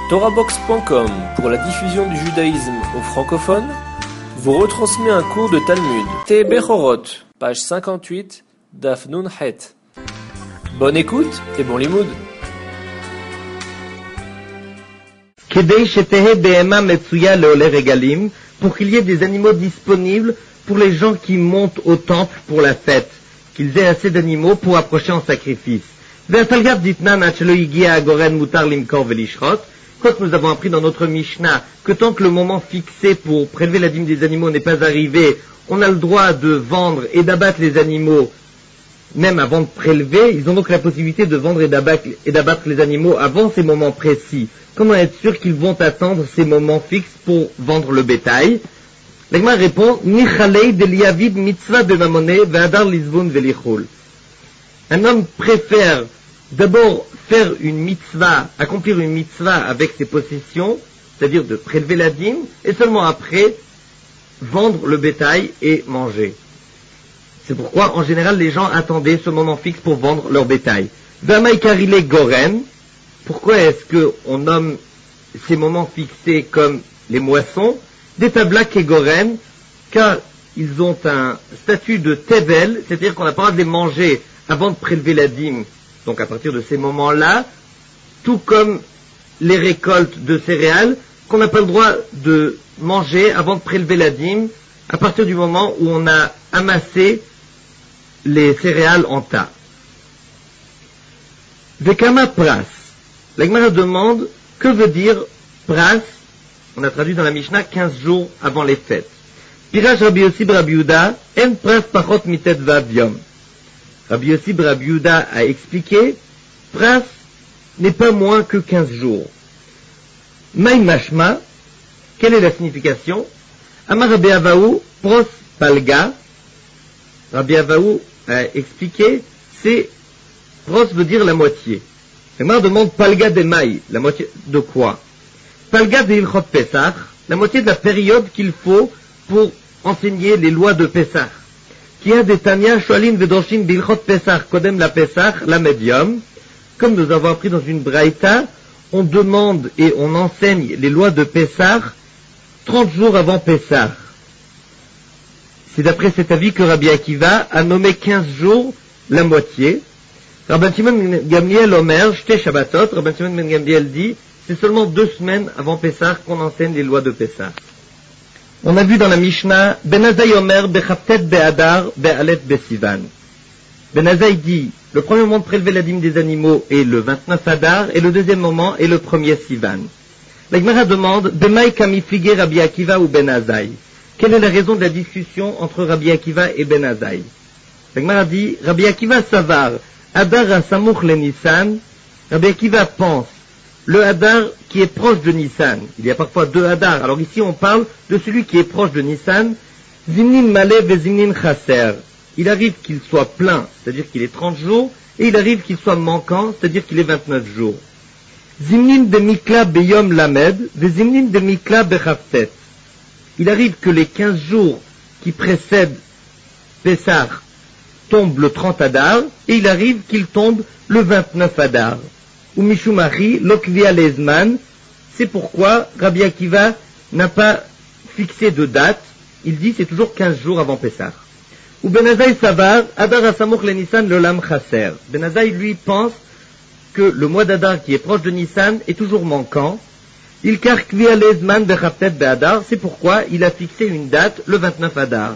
TorahBox.com, pour la diffusion du judaïsme aux francophones, vous retransmet un cours de Talmud. Te Bechorot, page 58, Daf Nun Het. Bonne écoute et bon limoud. Pour qu'il y ait des animaux disponibles pour les gens qui montent au temple pour la fête, qu'ils aient assez d'animaux pour approcher en sacrifice. Quand nous avons appris dans notre Mishnah que tant que le moment fixé pour prélever la dîme des animaux n'est pas arrivé, on a le droit de vendre et d'abattre les animaux même avant de prélever. Ils ont donc la possibilité de vendre et d'abattre les animaux avant ces moments précis. Comment être sûr qu'ils vont attendre ces moments fixes pour vendre le bétail? L'Agma répond, Nichalei de liavid mitzvah de mamone ve'adar lizvun ve'lichul. Un homme préfère d'abord faire une mitzvah, accomplir une mitzvah avec ses possessions, c'est-à-dire de prélever la dîme, et seulement après vendre le bétail et manger. C'est pourquoi, en général, les gens attendaient ce moment fixe pour vendre leur bétail. V'amaikarile goren. Pourquoi est-ce qu'on nomme ces moments fixés comme les moissons? Des tablak et goren, car ils ont un statut de tevel, c'est-à-dire qu'on n'a pas le droit de les manger avant de prélever la dîme. Donc à partir de ces moments-là, tout comme les récoltes de céréales, qu'on n'a pas le droit de manger avant de prélever la dîme, à partir du moment où on a amassé les céréales en tas. Vekama pras. La Gemara demande, que veut dire pras? On a traduit dans la Mishnah 15 jours avant les fêtes. Pirash Rabbi Yossi Rabbi Yehuda, en pras pachot mitet vav yom. Rabbi Yossi Rabbi Yehuda a expliqué, pras n'est pas moins que 15 jours. Maï mashma, quelle est la signification? Amar Rabbi Avaou, pros palga. Rabbi Avaou a expliqué, c'est, pros veut dire la moitié. La Gemara demande palga de maï, la moitié de quoi? Palga de ilchot Pesach, la moitié de la période qu'il faut pour enseigner les lois de Pesach. Qui a des Tanya, Shoalin, Vedoshin, Bilchot Pesach, Kodem la Pesach, la médium. Comme nous avons appris dans une braïta, on demande et on enseigne les lois de Pesach 30 jours avant Pesach. C'est d'après cet avis que Rabbi Akiva a nommé 15 jours la moitié. Rabban Shimon ben Gamliel Omer, Shte Shabbatot, Rabban Shimon ben Gamliel dit, c'est seulement 2 semaines avant Pesach qu'on enseigne les lois de Pesach. On a vu dans la Mishnah, Ben Azai Omer, Bechaftet Be'adar, Be'alet Be'sivan. Ben Azai dit, le premier moment de prélever la dîme des animaux est le 29 Adar, et le deuxième moment est le 1er Sivan. La Gemara demande, Bemaï kamiflige Rabbi Akiva ou Ben Azai. Quelle est la raison de la discussion entre Rabbi Akiva et Ben Azai? La Gemara dit, Rabbi Akiva savar, Adar asamuch le Nissan. Rabbi Akiva pense, le Hadar qui est proche de Nissan. Il y a parfois 2 Hadar. Alors ici on parle de celui qui est proche de Nissan. Zimnin malé ve zimnin chaser. Il arrive qu'il soit plein, c'est-à-dire qu'il est 30 jours, et il arrive qu'il soit manquant, c'est-à-dire qu'il est 29 jours. Zimnin de mikla beyom lamed, ve zimnin de mikla bechaftet. Il arrive que les 15 jours qui précèdent Pessah tombent le 30 Hadar, et il arrive qu'il tombe le 29 Hadar. Ou Mishumari, Lokvia Lezman, c'est pourquoi Rabbi Akiva n'a pas fixé de date, il dit c'est toujours 15 jours avant Pessah. Ou Ben Azai Savar, Adar Asamuch le Nissan Lolam Chaser. Ben Azai lui pense que le mois d'Adar qui est proche de Nissan est toujours manquant. Il kar Kvia Lezman Bechaftet Be'adar, c'est pourquoi il a fixé une date, le 29 Adar.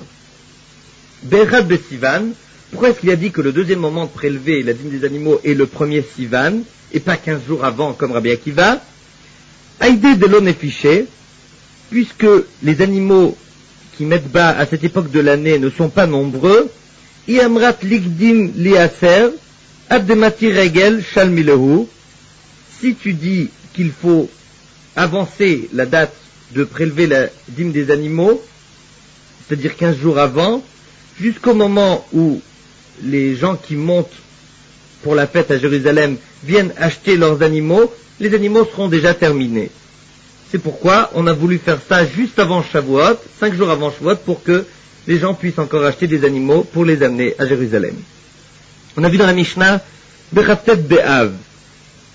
Bechad Besivan, pourquoi est-ce qu'il a dit que le deuxième moment de prélever la dîme des animaux est le 1er Sivan, et pas 15 jours avant comme Rabbi Akiva? Aïdé de l'on est fiché, puisque les animaux qui mettent bas à cette époque de l'année ne sont pas nombreux, Iamrat ligdim liaser, abdemati regel shalmilehu. Si tu dis qu'il faut avancer la date de prélever la dîme des animaux, c'est-à-dire 15 jours avant, jusqu'au moment où les gens qui montent pour la fête à Jérusalem viennent acheter leurs animaux, les animaux seront déjà terminés. C'est pourquoi on a voulu faire ça juste avant Shavuot, 5 jours avant Shavuot, pour que les gens puissent encore acheter des animaux pour les amener à Jérusalem. On a vu dans la Mishnah, Bechaftet Be'av.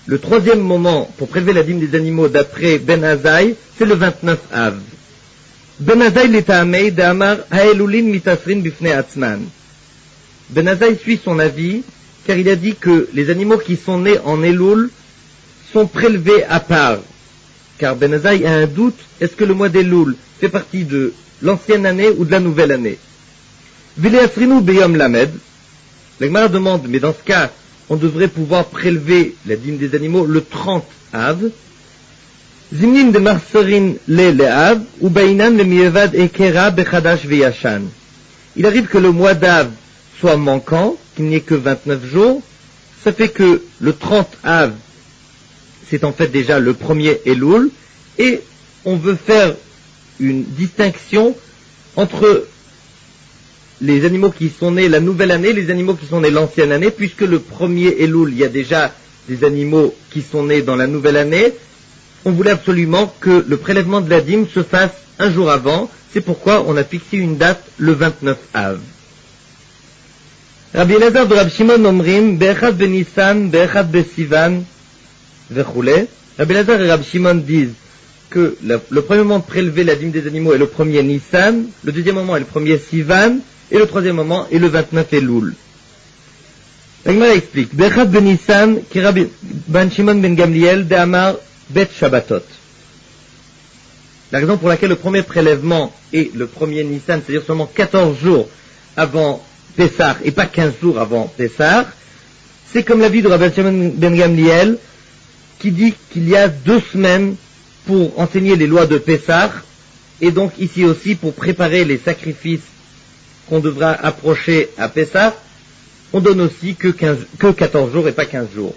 le troisième moment pour prélever la dîme des animaux d'après Ben Azaï, c'est le 29 Av. Ben Azaï l'Etaamei d'Amar Haelulin mitasrin bifnei atzman. Ben Azaï suit son avis, car il a dit que les animaux qui sont nés en Elul sont prélevés à part. Car Ben Azaï a un doute, est-ce que le mois d'Elul fait partie de l'ancienne année ou de la nouvelle année? Vileasrinu beyom lamed. La Gemara demande, mais dans ce cas, on devrait pouvoir prélever la dîme des animaux le 30 Av. Zimnin de marsarin le Av, ou bainan le mievad ekera bechadash veyashan. Il arrive que le mois d'Av soit manquant, qu'il n'y ait que 29 jours. Ça fait que le 30 Av, c'est en fait déjà le premier Elul, et on veut faire une distinction entre les animaux qui sont nés la nouvelle année, les animaux qui sont nés l'ancienne année, puisque le premier Elul, il y a déjà des animaux qui sont nés dans la nouvelle année. On voulait absolument que le prélèvement de la dîme se fasse un jour avant. C'est pourquoi on a fixé une date le 29 Av. Rabbi Elazar de Rabbi Shimon Omrim, Be'echad Benissan, Be'echad Besivan, Vechule. Rabbi Elazar et Rabbi Shimon disent que le premier moment de prélever la dîme des animaux est le premier Nissan, le deuxième moment est le premier Sivan, et le troisième moment est le 29 Elul. La Gemara explique, Be'echad Benissan, ki Rabbi Ben Shimon Ben Gamliel, De'amar Bet Shabbatot. La raison pour laquelle le premier prélèvement est le premier Nissan, c'est-à-dire seulement 14 jours avant Pessah et pas 15 jours avant Pessah, c'est comme l'avis de Rabbi Shimon Ben Gamliel qui dit qu'il y a 2 semaines pour enseigner les lois de Pessah et donc ici aussi pour préparer les sacrifices qu'on devra approcher à Pessah, on donne aussi que 14 jours et pas 15 jours.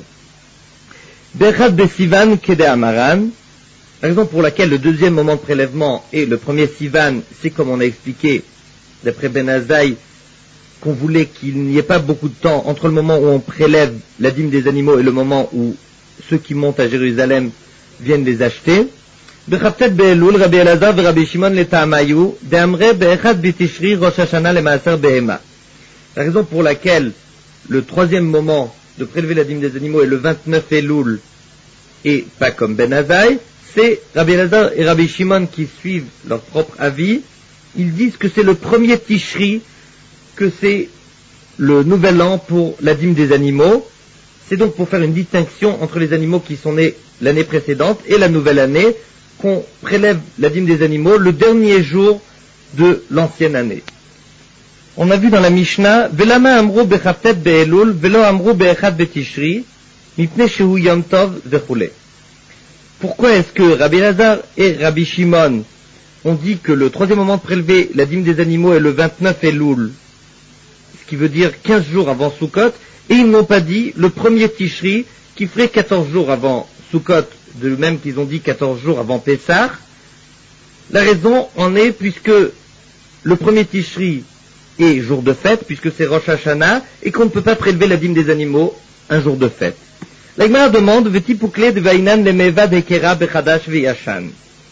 Bechad Besivan Kede Amaran. La raison pour laquelle le deuxième moment de prélèvement est le premier Sivan, c'est comme on a expliqué d'après Ben Azaï qu'on voulait qu'il n'y ait pas beaucoup de temps entre le moment où on prélève la dîme des animaux et le moment où ceux qui montent à Jérusalem viennent les acheter. Bechaptet Be'elul, Rabbi Elazar et Rabbi Shimon l'Etaamayu, De'amre Be'echad B'tishri Rosh Hashanah le'Maaser Behema. La raison pour laquelle le troisième moment de prélever la dîme des animaux est le 29 Elul et pas comme Ben Azaï, c'est Rabbi Elazar et Rabbi Shimon qui suivent leur propre avis. Ils disent que c'est le premier Tishri, que c'est le nouvel an pour la dîme des animaux. C'est donc pour faire une distinction entre les animaux qui sont nés l'année précédente et la nouvelle année qu'on prélève la dîme des animaux le dernier jour de l'ancienne année. On a vu dans la Mishnah, Velama amru bechaptet be'elul, velo amru be'echad betishri, mipne shehu yom tov vechule. Pourquoi est-ce que Rabbi Elazar et Rabbi Shimon ont dit que le troisième moment de prélever la dîme des animaux est le 29 Elul, ce qui veut dire 15 jours avant Sukkot, et ils n'ont pas dit le premier Tishri qui ferait 14 jours avant Sukkot, de même qu'ils ont dit 14 jours avant Pessah. La raison en est puisque le premier Tishri est jour de fête, puisque c'est Rosh Hashanah, et qu'on ne peut pas prélever la dîme des animaux un jour de fête. La Gemara demande, Veti poukle de vainan lemeva dekera bechadash veyashan.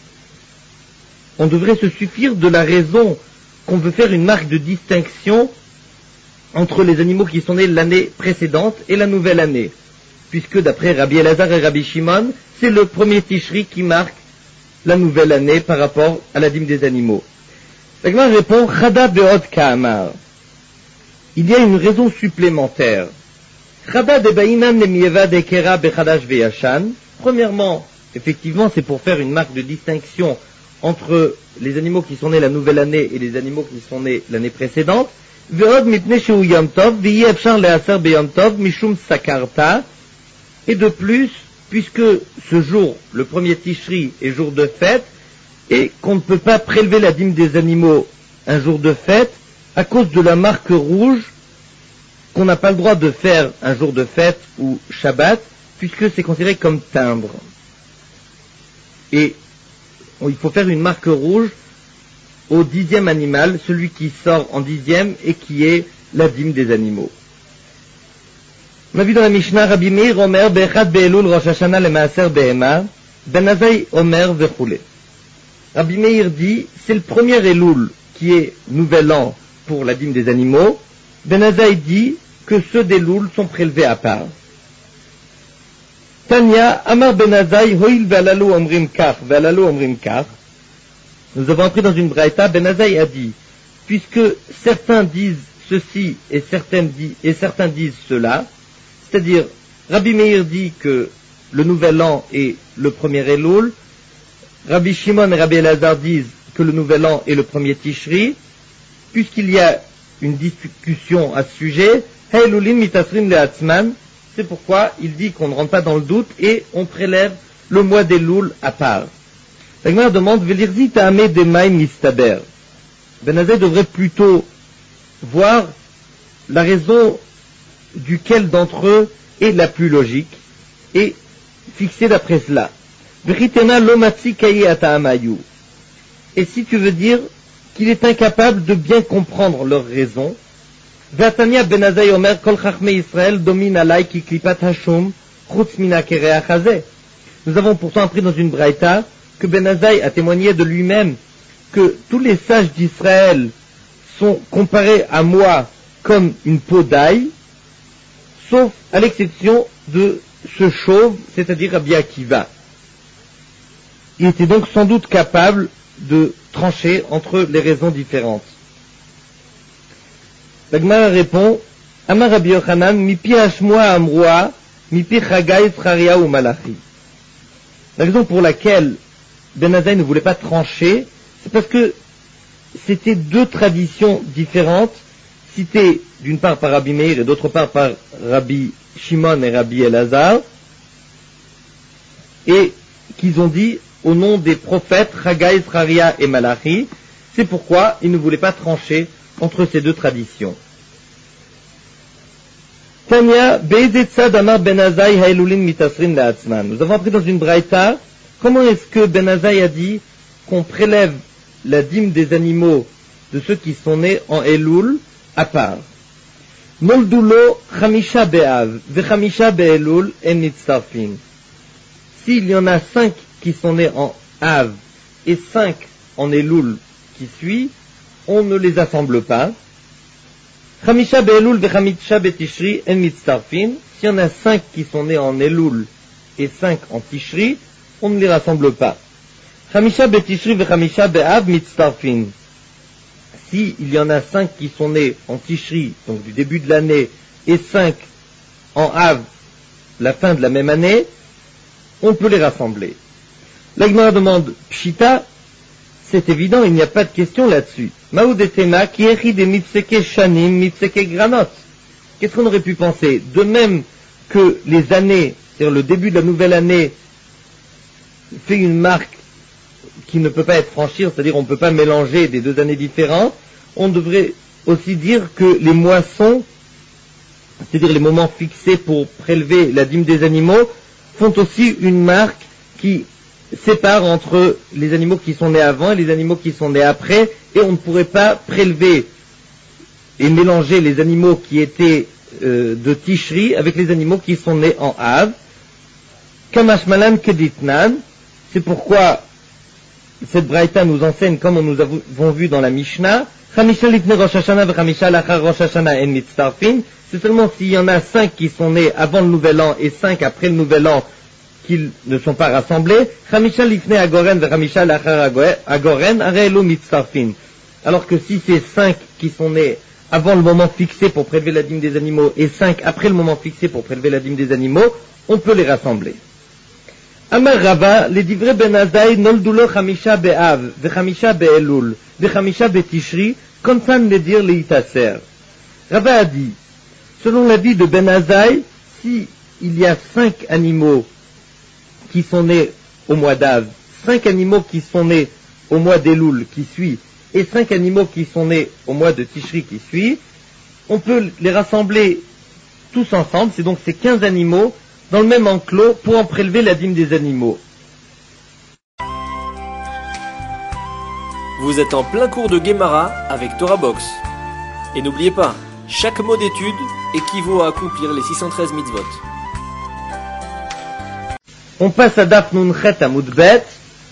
On devrait se suffire de la raison qu'on veut faire une marque de distinction entre les animaux qui sont nés l'année précédente et la nouvelle année, puisque d'après Rabbi Elazar et Rabbi Shimon, c'est le premier Tishri qui marque la nouvelle année par rapport à la dîme des animaux. La Gemara répond, Chada be'od ka'amar. Il y a une raison supplémentaire. Chada de ba'inan lemieva dekera bechadash veyashan. Premièrement, effectivement, c'est pour faire une marque de distinction entre les animaux qui sont nés la nouvelle année et les animaux qui sont nés l'année précédente. Ve'od mipne shehu yom tov, ve'yi efshar le'aser be'yom tov, mishum sakarta. Et de plus, puisque ce jour, le premier Tishri, est jour de fête, et qu'on ne peut pas prélever la dîme des animaux un jour de fête, à cause de la marque rouge, qu'on n'a pas le droit de faire un jour de fête ou Shabbat, puisque c'est considéré comme timbre. Et il faut faire une marque rouge au 10e animal, celui qui sort en 10e et qui est la dîme des animaux. On a vu dans la Mishnah, Rabbi Meir Omer, Be'echad Be'elul Rosh Hashanah le Maaser Behema, Ben Azaï Omer Vechule. Rabbi Meir dit, c'est le premier Elul qui est nouvel an pour la dîme des animaux. Ben Azaï dit que ceux d'Elul sont prélevés à part. Tanya, Amar Ben Azai, Hoil ve'alalu omrim kach, ve'alalu omrim kach. Nous avons appris dans une braïta, Ben Azai a dit, puisque certains disent ceci et certains disent cela, c'est-à-dire, Rabbi Meir dit que le nouvel an est le premier Elul, Rabbi Shimon et Rabbi Elazar disent que le nouvel an est le premier Tishri, puisqu'il y a une discussion à ce sujet, Ha'elulim mitasrim le'atzman, c'est pourquoi il dit qu'on ne rentre pas dans le doute et on prélève le mois d'Elul à part. La Gemara demande, Velirzi ta'ame demaim mistaber. Ben Azai devrait plutôt voir la raison duquel d'entre eux est la plus logique et fixer d'après cela. Et si tu veux dire qu'il est incapable de bien comprendre leurs raisons, nous avons pourtant appris dans une braïta que Ben Azai a témoigné de lui-même que tous les sages d'Israël sont comparés à moi comme une peau d'ail, sauf à l'exception de ce chauve, c'est-à-dire Rabbi Akiva. Il était donc sans doute capable de trancher entre les raisons différentes. La Gemara répond, Amar Rabbi Yochanan, mipi hashmoa amroa, mipi chagai zcharia ou malachi. La raison pour laquelle Ben Azai ne voulait pas trancher, c'est parce que c'était deux traditions différentes, citées d'une part par Rabbi Meir et d'autre part par Rabbi Shimon et Rabbi Elazar, et qu'ils ont dit au nom des prophètes Chagai, Zcharia et Malachi. C'est pourquoi ils ne voulaient pas trancher entre ces deux traditions. Tanya, Be'ezetzad Amar Ben Azai Ha'elulim mitasrin la'atzman. Nous avons appris dans une braïta comment est-ce que Ben Azai a dit qu'on prélève la dîme des animaux de ceux qui sont nés en Elul à part. Moldulo Chamisha Be'av Vechamisha Be'elul En Nitzarfin. S'il y en a 5 qui sont nés en Av et 5 en Elul qui suit, on ne les assemble pas. Chamisha Be'elul Vechamisha Be'tishri En Nitzarfin. S'il y en a 5 qui sont nés en Elul et 5 en Tishri, on ne les rassemble pas. Chamisha Be'tishri Vechamisha Be'av Mitzarfin. Si il y en a 5 qui sont nés en Tishri, donc du début de l'année, et 5 en Av, la fin de la même année, on peut les rassembler. La Gemara demande, Pshita, c'est évident, il n'y a pas de question là-dessus. Maoudetema, qui écrit des mipseke shanim, mipseke granot. Qu'est-ce qu'on aurait pu penser? De même que les années, c'est-à-dire le début de la nouvelle année, fait une marque qui ne peut pas être franchie, c'est-à-dire on ne peut pas mélanger des deux années différentes, on devrait aussi dire que les moissons, c'est-à-dire les moments fixés pour prélever la dîme des animaux, font aussi une marque qui sépare entre les animaux qui sont nés avant et les animaux qui sont nés après, et on ne pourrait pas prélever et mélanger les animaux qui étaient de Tishri avec les animaux qui sont nés en Av. Kamashmalan keditnan, c'est pourquoi cette braïta nous enseigne, comme nous avons vu dans la Mishnah, c'est seulement s'il y en a 5 qui sont nés avant le nouvel an et 5 après le nouvel an qu'ils ne sont pas rassemblés. Alors que si c'est 5 qui sont nés avant le moment fixé pour prélever la dîme des animaux et 5 après le moment fixé pour prélever la dîme des animaux, on peut les rassembler. Amar Rava, les divrei Ben Azai, noldulo chamisha be'av, vechamisha be'elul, vechamisha be'tishri, konsan le dire leitaser. Rava a dit, selon l'avis de Ben Azai, si il y a 5 animaux qui sont nés au mois d'Av, 5 animaux qui sont nés au mois d'Elul qui suit, et 5 animaux qui sont nés au mois de Tishri qui suit, on peut les rassembler tous ensemble, c'est donc ces 15 animaux, dans le même enclos pour en prélever la dîme des animaux. Vous êtes en plein cours de Gemara avec Torah Box. Et n'oubliez pas, chaque mot d'étude équivaut à accomplir les 613 mitzvot. On passe à Daf Nun Chet Amud Bet.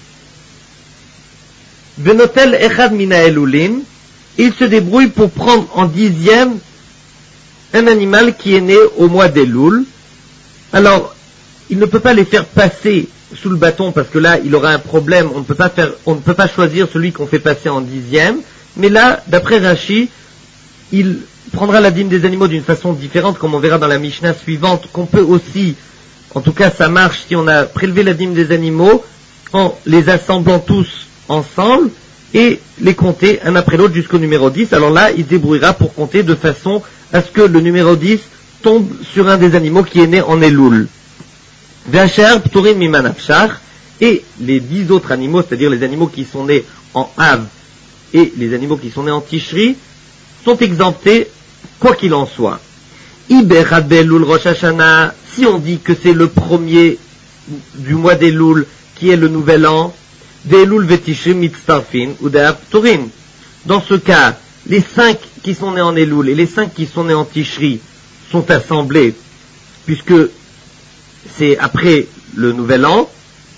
Venotel Echad Mina Elulim. Il se débrouille pour prendre en 10e un animal qui est né au mois d'Elul. Alors, il ne peut pas les faire passer sous le bâton parce que là, il aura un problème. On ne peut pas choisir celui qu'on fait passer en 10e. Mais là, d'après Rashi, il prendra la dîme des animaux d'une façon différente, comme on verra dans la Mishnah suivante, qu'on peut aussi, en tout cas ça marche si on a prélevé la dîme des animaux en les assemblant tous ensemble et les compter un après l'autre jusqu'au numéro 10. Alors là, il se débrouillera pour compter de façon à ce que le numéro 10 tombe sur un des animaux qui est né en Elul. V'asher pturim miman afshar, et les 10 autres animaux, c'est-à-dire les animaux qui sont nés en Av et les animaux qui sont nés en Tishri, sont exemptés quoi qu'il en soit. Iberad be'elul Rosh Hashanah, si on dit que c'est le premier du mois d'Elul qui est le nouvel an, d'Elul ve'Tishri mitztarfin ou de'av pturim. Dans ce cas, les 5 qui sont nés en Elul et les 5 qui sont nés en Tishri sont assemblés, puisque c'est après le nouvel an,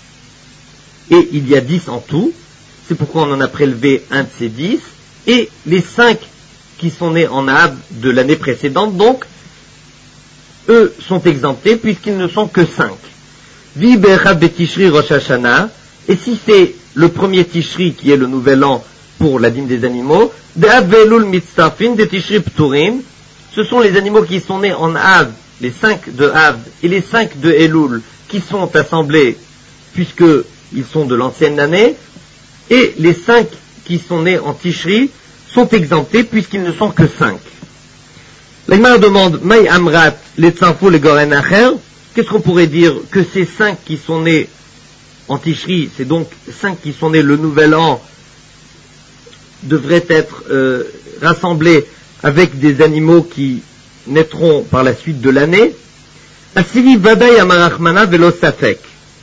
et il y a 10 en tout, c'est pourquoi on en a prélevé un de ces 10, et les 5 qui sont nés en Av de l'année précédente, donc, eux sont exemptés puisqu'ils ne sont que 5. Vi be'echad be'Tishri Rosh Hashanah, et si c'est le premier Tishri qui est le nouvel an pour la dîme des animaux, de'av ve'elul mitztarfin de Tishri pturim, ce sont les animaux qui sont nés en Av, les 5 de Av et les 5 de Elul qui sont assemblés puisqu'ils sont de l'ancienne année, et les 5 qui sont nés en Tishri sont exemptés puisqu'ils ne sont que 5. La Gemara demande Maï Amrat les Tzarfou les Goren Acher, qu'est-ce qu'on pourrait dire que ces 5 qui sont nés en Tishri, c'est donc 5 qui sont nés le nouvel an, devraient être rassemblés avec des animaux qui naîtront par la suite de l'année. Asivi Vadaï Amarachmana Velo Safek.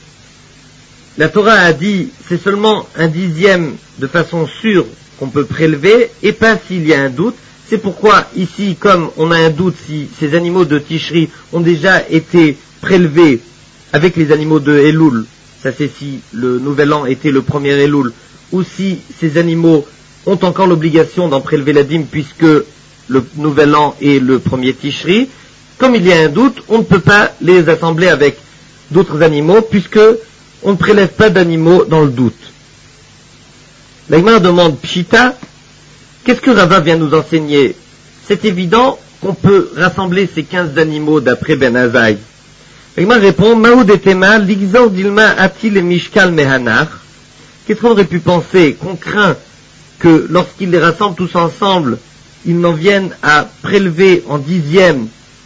La Torah a dit c'est seulement un 10e de façon sûre qu'on peut prélever et pas s'il y a un doute. C'est pourquoi ici, comme on a un doute si ces animaux de Tishri ont déjà été prélevés avec les animaux de Elul, ça c'est si le nouvel an était le premier Elul, ou si ces animaux ont encore l'obligation d'en prélever la dîme puisque le nouvel an est le premier Tishri, comme il y a un doute, on ne peut pas les assembler avec d'autres animaux puisque on ne prélève pas d'animaux dans le doute. La Gemara demande Pshita, qu'est-ce que Rava vient nous enseigner? C'est évident qu'on peut rassembler ces 15 animaux d'après Ben Azaï. La Gemara répond Maoud et Tema, l'Igzor Dilma Atil et Mishkal Mehanach. Qu'est-ce qu'on aurait pu penser? Qu'on craint que lorsqu'ils les rassemblent tous ensemble, ils n'en viennent à prélever en 10e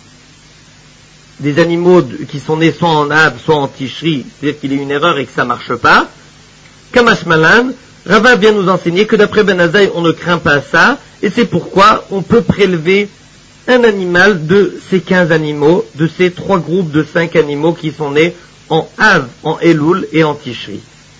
des animaux qui sont nés soit en Av, soit en Tishri, c'est-à-dire qu'il y a une erreur et que ça ne marche pas. Kamash Malan, Rava vient nous enseigner que d'après Ben Azaï, on ne craint pas ça, et c'est pourquoi on peut prélever un animal de ces 15 animaux, de ces 3 groupes de 5 animaux qui sont nés en Av, en Elul et en Tishri.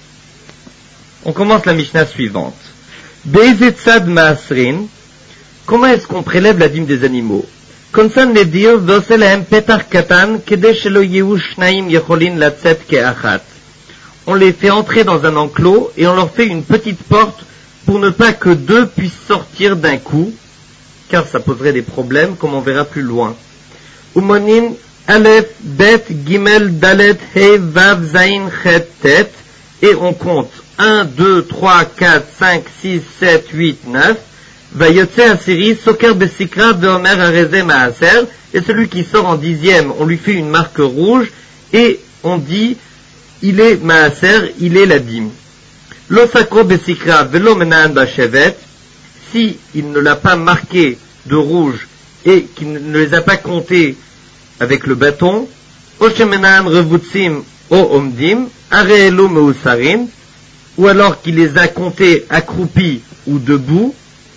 On commence la Mishnah suivante. Be'ezetzad ma'asrin, comment est-ce qu'on prélève la dîme des animaux? Konsan nedir v'oselahem petach katan kede shelo yehu shnaim yecholin latzet ke'achat. On les fait entrer dans un enclos et on leur fait une petite porte pour ne pas que 2 puissent sortir d'un coup, car ça poserait des problèmes, comme on verra plus loin. Umonin Aleph Bet Gimel Dalet He Vav Zain Chet Tet, et on compte 1, 2, 3, 4, 5, 6, 7, 8, 9. Vayotse Asiri Soker Besikra Veomer Areze Maaser, et celui qui sort en 10e, on lui fait une marque rouge et on dit il est Maaser, il est la dîme. Lo Sakro Besikra Velo Menaan Bashevet, si il ne l'a pas marqué de rouge et qu'il ne les a pas comptés avec le bâton, Oshemenaan Revutsim O Omdim, Areelo Meusarin, ou alors qu'il les a comptés accroupis ou debout,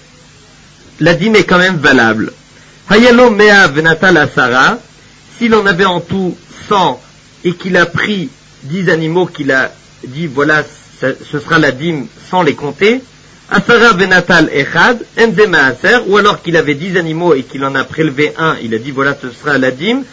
la dîme est quand même valable. Hayalo Mea Venatal Asara, s'il en avait en tout 100 et qu'il a pris 10 animaux qu'il a dit voilà ce sera la dîme sans les compter, Asara Venatal Echad, Enze Maaser, ou alors qu'il avait 10 animaux et qu'il en a prélevé un, il a dit voilà ce sera la dîme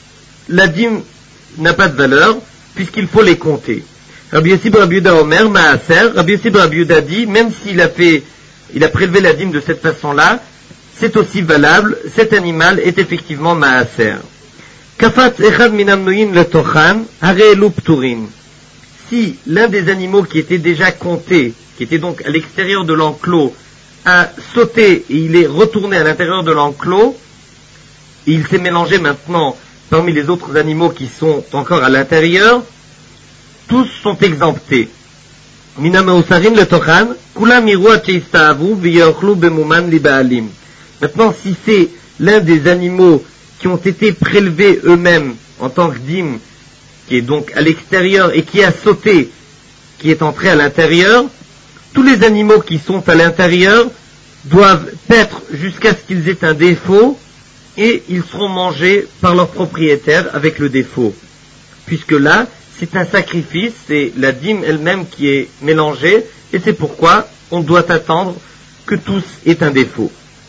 n'a pas de valeur puisqu'il faut les compter. Rabbi Yossi bar Rabbi Yehuda Omer Maaser, Rabbi Yossi bar Rabbi Yehuda dit même s'il a prélevé la dîme de cette façon-là, c'est aussi valable, cet animal est effectivement Maaser. Kafat echad minamnuin le tochan, harelu pturin. Si l'un des animaux qui était déjà compté, qui était donc à l'extérieur de l'enclos, a sauté et il est retourné à l'intérieur de l'enclos, et il s'est mélangé maintenant parmi les autres animaux qui sont encore à l'intérieur, tous sont exemptés. Minameusarin le tochan, kulam irua cheistavu v'yorchlu bemuman libaalim. Maintenant, si c'est l'un des animaux qui ont été prélevés eux-mêmes en tant que dîme, qui est donc à l'extérieur et qui a sauté, qui est entré à l'intérieur, tous les animaux qui sont à l'intérieur doivent paître jusqu'à ce qu'ils aient un défaut et ils seront mangés par leur propriétaire avec le défaut. Puisque là, c'est un sacrifice, c'est la dîme elle-même qui est mélangée et c'est pourquoi on doit attendre que tous aient un défaut.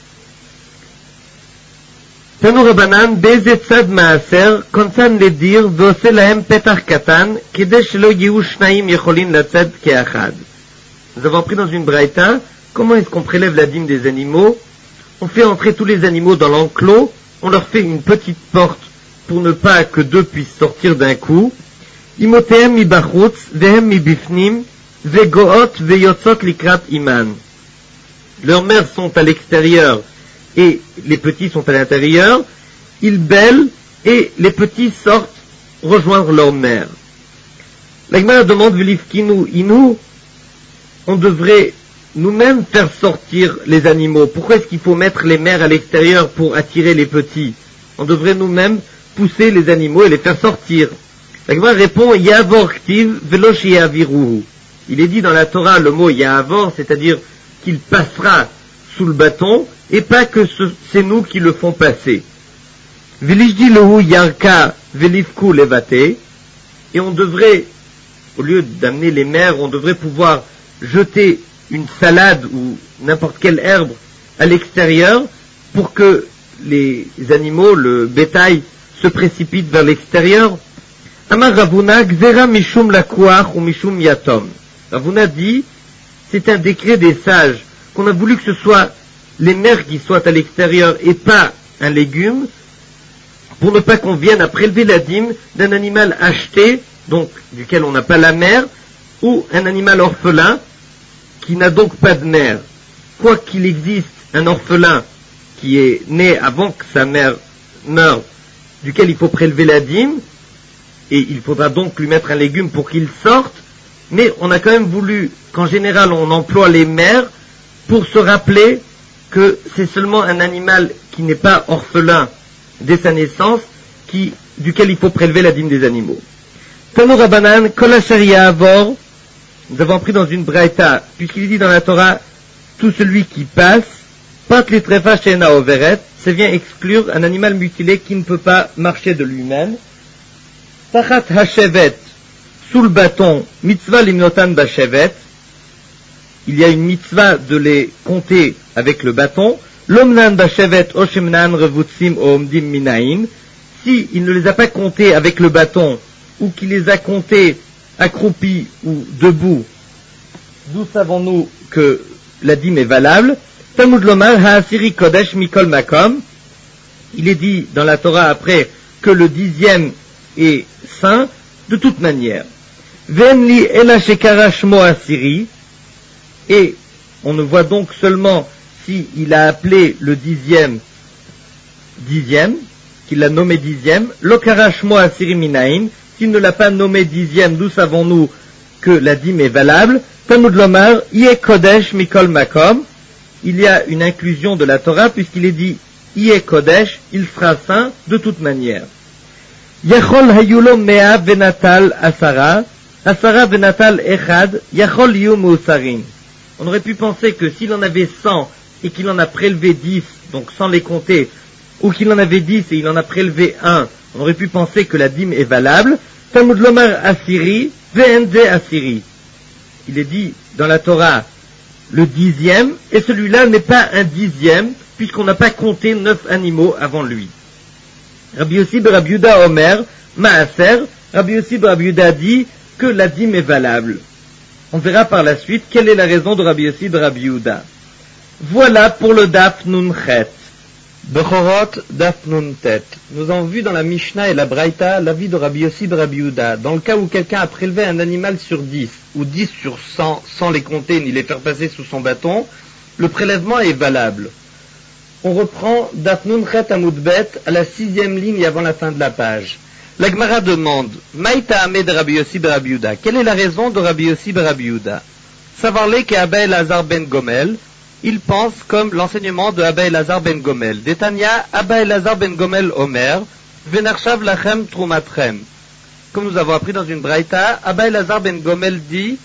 תנו רבנן באיזה צד מעשר קונצן לדיר ועושה להם פתח קטן כדי שלא יהיו שניים יכולים לצאת כאחד. Nous avons appris dans une braïta comment est-ce qu'on prélève la dîme des animaux. On fait entrer tous les animaux dans l'enclos, on leur fait une petite porte pour ne pas que deux puissent sortir d'un coup. Imotehem mi bachutz vehem mi bifnim vegoot veyotzot likrat iman. Leurs mères sont à l'extérieur et les petits sont à l'intérieur, ils bêlent et les petits sortent rejoindre leur mère. La Gemara demande Velifkinu inu, on devrait nous-mêmes faire sortir les animaux. Pourquoi est-ce qu'il faut mettre les mères à l'extérieur pour attirer les petits? On devrait nous-mêmes pousser les animaux et les faire sortir. La Gemara répond Yavor ktiv velo sheyaviruhu. Il est dit dans la Torah le mot Yavor, c'est-à-dire qu'il passera sous le bâton, et pas que c'est nous qui le font passer. Vilishdi lehu yarka velifku levate, et on devrait, au lieu d'amener les mères, on devrait pouvoir jeter une salade ou n'importe quelle herbe à l'extérieur pour que les animaux, le bétail, se précipitent vers l'extérieur. Amar Ravuna gzera mishum lakuach ou mishum yatom. Ravuna dit, c'est un décret des sages, qu'on a voulu que ce soit les mères qui soient à l'extérieur et pas un légume, pour ne pas qu'on vienne à prélever la dîme d'un animal acheté, donc duquel on n'a pas la mère, ou un animal orphelin qui n'a donc pas de mère. Quoi qu'il existe un orphelin qui est né avant que sa mère meure, duquel il faut prélever la dîme, et il faudra donc lui mettre un légume pour qu'il sorte, mais on a quand même voulu qu'en général on emploie les mères pour se rappeler que c'est seulement un animal qui n'est pas orphelin dès sa naissance, duquel il faut prélever la dîme des animaux. Tanu Rabbanan, Kol asher ya'avor, nous avons appris dans une braïta, puisqu'il est dit dans la Torah, tout celui qui passe, pat litrefa she'ena overet, ça vient exclure un animal mutilé qui ne peut pas marcher de lui-même. Tachat hashevet, sous le bâton, mitzvah limnotan bashevet, il y a une mitzvah de les compter avec le bâton. L'omnan bashevet oshemnan revutsim omdim minain. Si il ne les a pas comptés avec le bâton, ou qu'il les a comptés accroupis ou debout, d'où savons-nous que la dîme est valable? Talmud lomar haasiri kodesh mikol makom. Il est dit dans la Torah après que le 10e est saint de toute manière. Ven li ela shekara shmo asiri. Et on ne voit donc seulement s'il a appelé le 10e, qu'il l'a nommé 10e, lokara shmo asiri minain, s'il ne l'a pas nommé 10e, d'où savons-nous que la dîme est valable? Talmud lomar, Iye kodesh mikol makom, il y a une inclusion de la Torah puisqu'il est dit Iye kodesh, il sera saint de toute manière. Yachol hayulo mea venatal asara venatal echad, yachol yu mousarin. On aurait pu penser que s'il en avait 100 et qu'il en a prélevé 10, donc sans les compter, ou qu'il en avait 10 et il en a prélevé 1, on aurait pu penser que la dîme est valable. Talmud lomar asiri, ve'ende asiri. Il est dit dans la Torah le 10e, et celui-là n'est pas un 10e, puisqu'on n'a pas compté 9 animaux avant lui. Rabbi Yossi ben Rabbi Yehuda Omer, Maaser, Rabbi Yossi ben Rabbi Yehuda dit que la dîme est valable. On verra par la suite quelle est la raison de Rabbi Yossi ben Rabbi Yehuda. Voilà pour le Daf Nun Chet. Bechorot Daf Nun Tet. Nous avons vu dans la Mishnah et la Braïta l'avis de Rabbi Yossi ben Rabbi Yehuda. Dans le cas où quelqu'un a prélevé un animal sur 10 ou 10 sur 100 sans les compter ni les faire passer sous son bâton, le prélèvement est valable. On reprend Daf Nun Chet Amud Bet à la 6e ligne avant la fin de la page. La Gemara demande Maïta Amé de Rabbi Yossi ben Rabbi Yehuda. Quelle est la raison de Rabbi Yossi ben Rabbi Yehuda? Savoir-les qu'Abba Elazar ben Gomel, il pense comme l'enseignement de Abba Elazar ben Gomel. Détania, Abba Elazar ben Gomel Omer, Venarshav lachem trumatrem. Comme nous avons appris dans une braïta, Abba Elazar ben Gomel dit,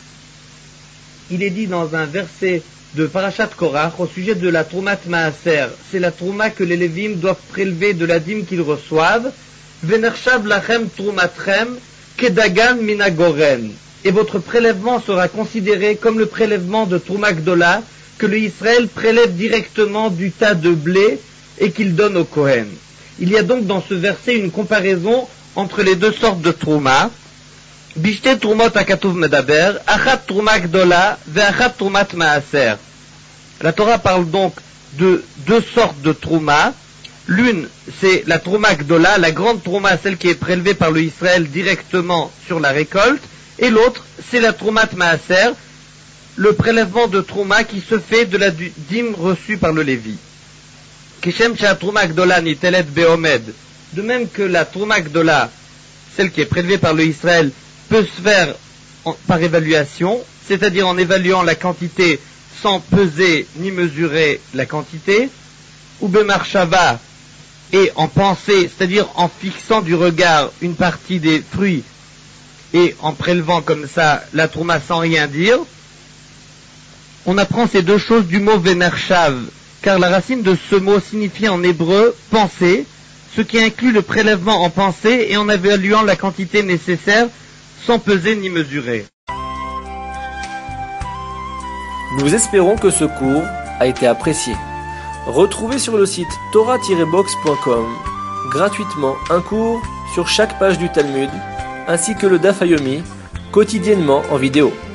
il est dit dans un verset de Parashat Korach au sujet de la Troumat Maaser, c'est la Trouma que les Lévim doivent prélever de la dîme qu'ils reçoivent, Venarshav lachem trumatrem, kedagan minagoren. Et votre prélèvement sera considéré comme le prélèvement de Trouma Gdola, que le Israël prélève directement du tas de blé et qu'il donne au Kohen. Il y a donc dans ce verset une comparaison entre les deux sortes de trouma. Bishte trumot akatuv medaber, achat trouma gdola, ve'achat trumat maaser. La Torah parle donc de deux sortes de trouma. L'une, c'est la trouma gdola, la grande trouma, celle qui est prélevée par le Israël directement sur la récolte, et l'autre, c'est la troumat maaser, le prélèvement de Trouma qui se fait de la dîme reçue par le Lévi. Kishem Trouma Gdola Nitelet Beomed. De même que la Trouma Gdola, celle qui est prélevée par le Israël, peut se faire par évaluation, c'est-à-dire en évaluant la quantité sans peser ni mesurer la quantité, ou Bemarshava, et en pensée, c'est-à-dire en fixant du regard une partie des fruits et en prélevant comme ça la Trouma sans rien dire. On apprend ces deux choses du mot Venarshav, car la racine de ce mot signifie en hébreu penser, ce qui inclut le prélèvement en pensée et en évaluant la quantité nécessaire sans peser ni mesurer. Nous espérons que ce cours a été apprécié. Retrouvez sur le site torah-box.com gratuitement un cours sur chaque page du Talmud, ainsi que le Daf Yomi, quotidiennement en vidéo.